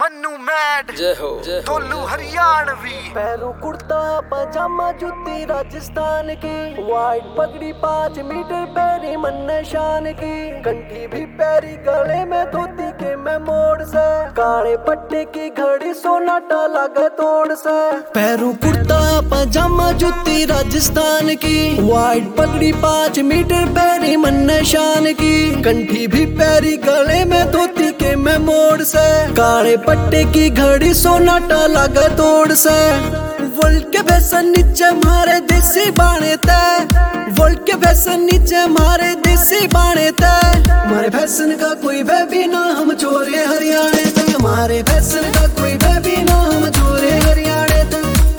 Mannu mad तोलू Haryanvi. पैरों कुर्ता पजामा जुत्ती राजस्थान की, वाइट पगड़ी 5 मीटर पैरी मन्ने शान की, कंठी भी पैरी गले में धोती के मैं मोड़ से, काले पट्टे की घड़ी सोनाटा लगे तोड़ से। पैरों कुर्ता पजामा जुत्ती राजस्थान की, वाइट पगड़ी 5 मीटर पैरी मन्ने शान की, कंठी भी पैरी गले में धोती के मैं मोड़ से, काले पट्टे की घड़ी सोनाटा लगे तोड़ से। वोल्ट के फैशन नीचे मारे देसी बाणे तय, वोल्ट के फैशन नीचे मारे देसी बाणे तय। हमारे फैशन का कोई बेबी ना हम चोरे हरियाणे तक, हमारे फैशन का कोई बेबी ना हम चोरे हरियाणे तक।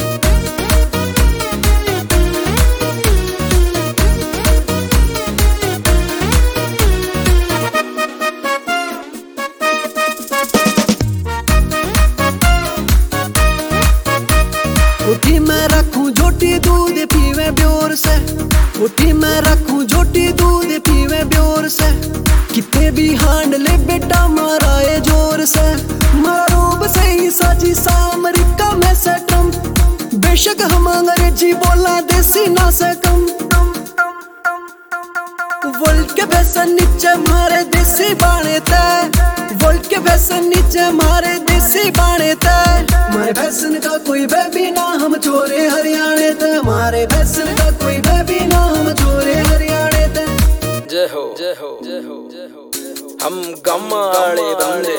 उठी मैं रखूं झोटी दूध पीवे ब्योर से, उठी मैं रखूं झोटी दूध पीवे ब्योर से। कितने भी हांड ले बेटा मारा ये जोर से, मारूब से ही साजी सा अमेरिका में से कम, बेशक हम अंग्रेजी बोला देसी ना से कम। वोल्ट के फैशन नीचे मारे देसी बाणे तय, वोल्ट के फैशन नीचे मारे देसी बाणे तय। हमारे फैशन का कोई बेबी ना हम चोरे हरियाणे तय, हमारे फैशन का कोई बेबी ना हम चोरे हरियाणे तय। जय हो जय हो जय हो जय हो। हम गम्मा आले बंदे,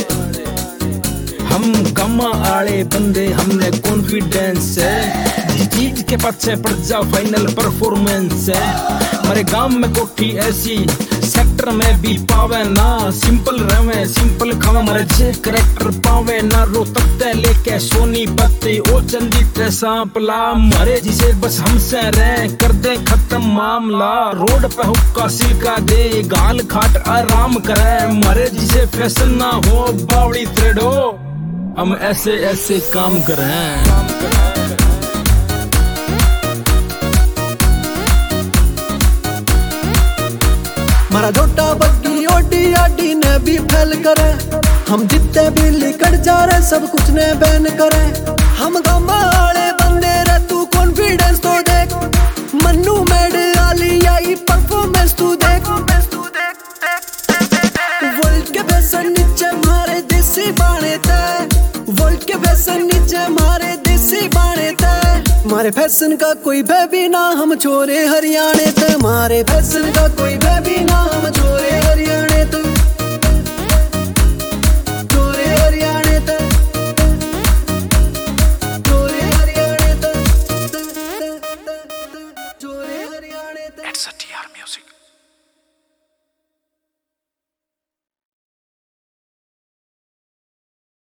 हम गम्मा आले बंदे, हमने कॉन्फिडेंस है, जीत के पीछे पड़ जाओ फाइनल परफॉर्मेंस है। हमारे गांव में कोठी ऐसी सेक्टर में भी पावे ना, सिंपल रहे सिंपल खावे, हमारे जे करेक्टर पावे ना। रो तख्ते लेके सोनी पत्ती ओ चंदी ते सांपला, मरे जिसे बस हमसे रहे कर दे खत्म मामला। रोड पे हुक्का सिलका दे गाल खाट आराम करे, मरे जिसे फैशन ना हो बावड़ी त्रेडो, हम ऐसे ऐसे काम करें। मारा छोटा बग्गी ओडी आडी ने भी फैल करे, हम जितने भी लिकड़ जा रहे सब कुछ ने बैन करे। हम गम्मा वाले बंदे रे तू कॉन्फिडेंस तो देख, मन्नू मैड आली आई परफॉर्मेंस तू देख। वोल्ट के फैशन नीचे मारे देसी बाणे तय, वोल्ट के फैशन नीचे मारे देसी बाणे तय। हमारे फैशन का कोई बेबी ना हम चोरे हरियाणे तय, हमारे फैशन का कोई बेबी ना हम चोरे हरियाणे तय, चोरे हरियाणे तय, चोरे हरियाणे तय, चोरे हरियाणे तय। It's a TR Music।